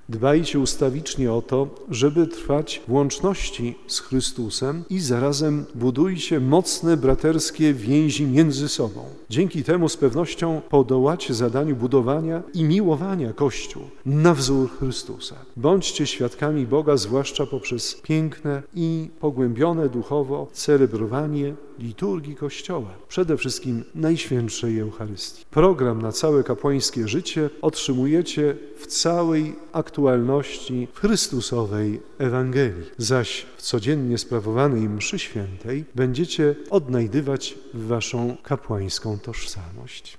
Dbajcie ustawicznie o to, żeby trwać w łączności z Chrystusem i zarazem budujcie mocne braterskie więzi między sobą. Dzięki temu z pewnością podołacie zadaniu budowania i miłowania Kościół na wzór Chrystusa. Bądźcie świadkami Boga, zwłaszcza poprzez piękne i pogłębione duchowo celebrowanie liturgii Kościoła, przede wszystkim Najświętszej Eucharystii. Program na całe kapłańskie życie otrzymujecie w całej aktualności w Chrystusowej Ewangelii, zaś w codziennie sprawowanej mszy świętej będziecie odnajdywać waszą kapłańską tożsamość.